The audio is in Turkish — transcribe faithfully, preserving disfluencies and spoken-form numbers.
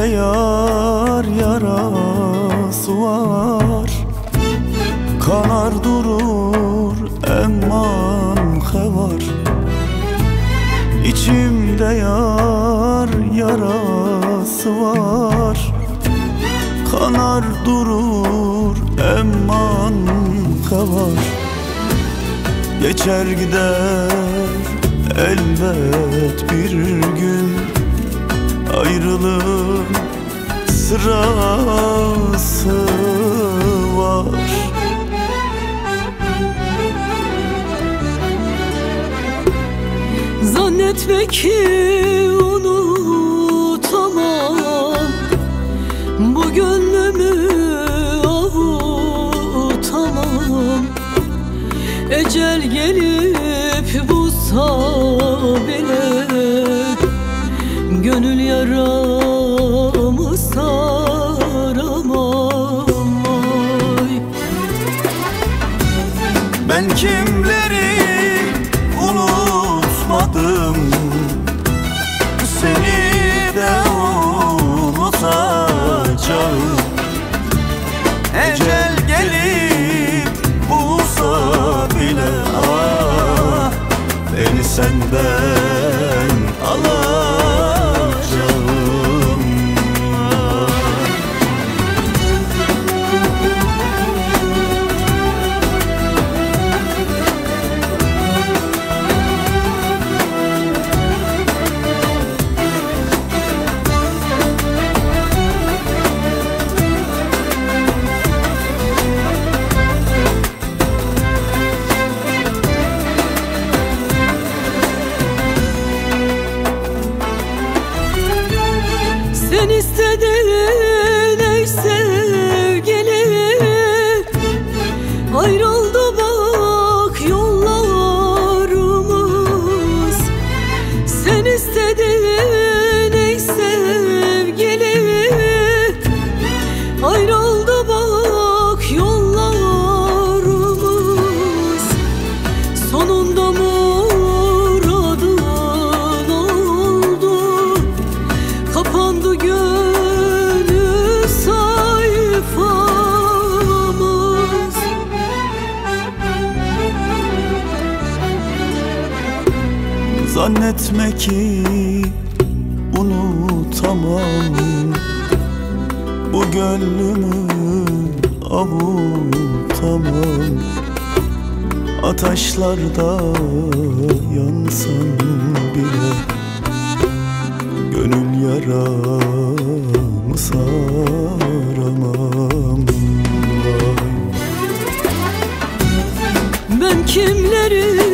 yar yarası var. Kanar durur emman hevar. İçimde yar yarası var. Kanar durur emman hevar. Geçer gider elbet bir gün, ayrılığın sırası var. Zannetme ki unutamam, bu gönlümü avutamam. Ecel gelip bulsa bile gönül yaramı saramam. Ay. Ben kimleri unutmadım, seni de unutacağım. Ecel gelip bulsa bile ah, beni senden alacağım. Sen istedin ey sevgilim, ayrıldı bak yollarımız. Sen istedin ey sevgilim, ayrıldı bak yollarımız. Sonunda muradın oldu, kapandı gönül sayfamız. Zannetme ki unutamam, bu gönlümü avutamam. Ateşlerde yansam bile gönül yaramı saramam. Ben kimleri